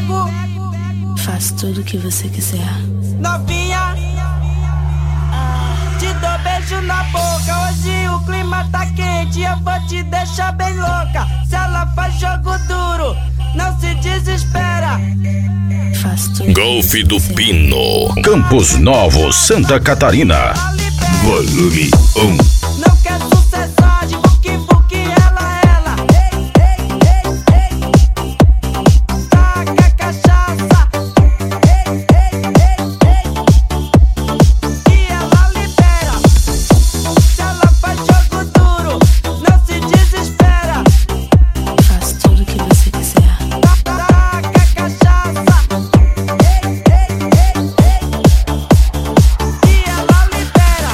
Faço tudo o que você quiser. Novinha, te dou beijo na boca. Hoje o clima tá quente, eu vou te deixar bem louca. Se ela faz jogo duro, não se desespera. Faço tudo. Golfe do Pino, Campos Novos, Santa Catarina. Volume 1. Não quer sucesso de buque, ela. Taca cachaça. E ela libera. Se ela faz jogo duro, não se desespera. Faço tudo o que você quiser. Taca cachaça. E ela libera.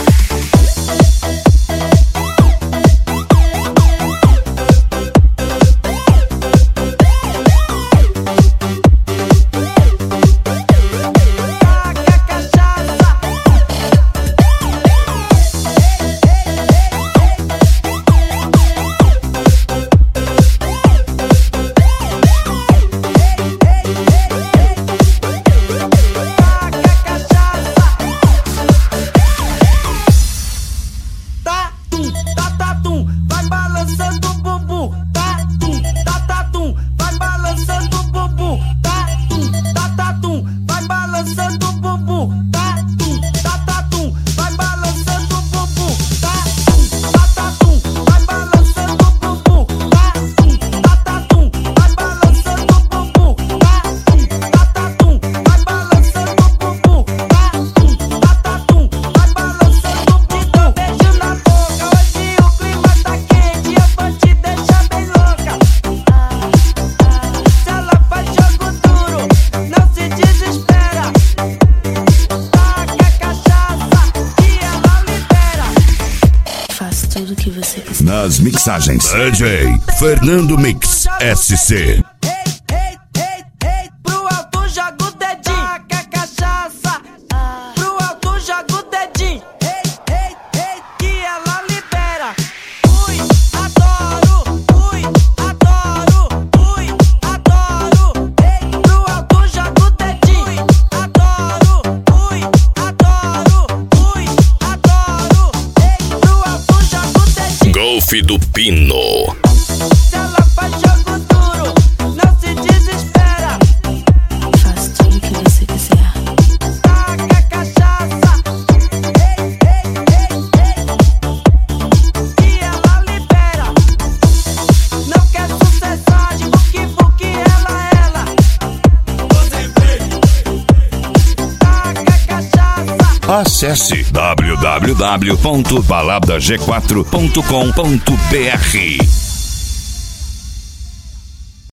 Taca cachaça. Taca cachaça. Tá-tum, vai balançando o bumbum. Tá-tum, vai balançando o bumbum. Tá-tum, vai balançando o bumbum. Tá-tum, vai balançando o bumbum. Tá-tum, vai balançando o bumbum. Tá-tum, vai balançando o bumbum. Tá-tum, vai balançando o bumbum. Tá-tum, vai balançando o bumbum. Te dou beijo na boca. Hoje o clima tá quente, eu vou te deixar bem louca. Se ela faz jogo duro, não se desespera. Taca cachaça e ela libera. Faço tudo o que você quiser. Nas mixagens, DJ Fernando Mix SC. Pro alto joga o dedinho. Taca cachaça. Pro alto joga o dedinho. Que ela libera. Ui, adoro. Ui, adoro. Ui, adoro. Pro alto joga o dedinho. Adoro. Ui, adoro. Ui, adoro. Pro alto joga o dedinho. Golfe do Pino. Se ela faz jogo duro, não se desespera. Faço tudo o que você quiser. Taca cachaça. E ela libera. Não quer sucesso de buque, ela. Taca cachaça. Acesse www.baladag4.com.br.